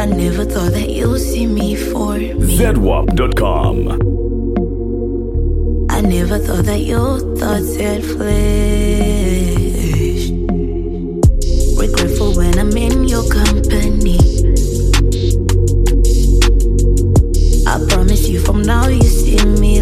I never thought that you'd see me for me. ZWAP.com. I never thought that your thoughts had flesh. Regretful when I'm in your company. I promise you from now you see me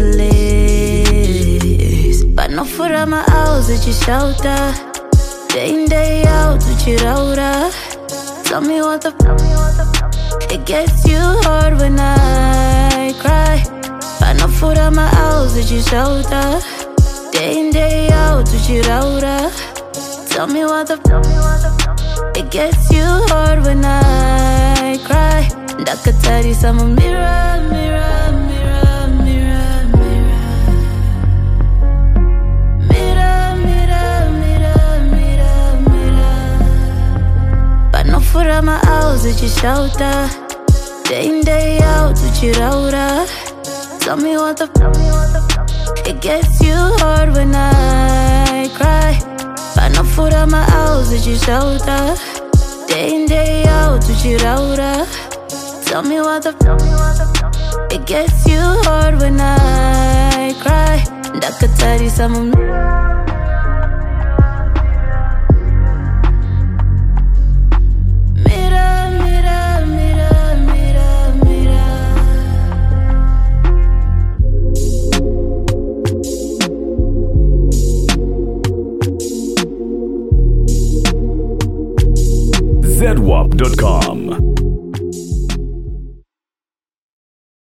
less. But no foot on my house at your shelter. Day in, day out with your router. Tell me what the it gets you hard when I cry. But no food on my house with your shelter. Day in, day out with your router. Tell me what the it gets you hard when I cry. Ndakatari sama mirror, mirror, mirror, mirror, mirror. Mirror, mirror, mirror, mirror, mirror. But no food at my house with your shelter. Day in, day out with your router. Tell me what the it gets you hard when I cry. But no food at my house with your shelter. Day in, day out with your router. Tell me what the it gets you hard when I cry. Ndakatari sama mirror, mirror, mirror, mirror, mirror. ZWAP.com.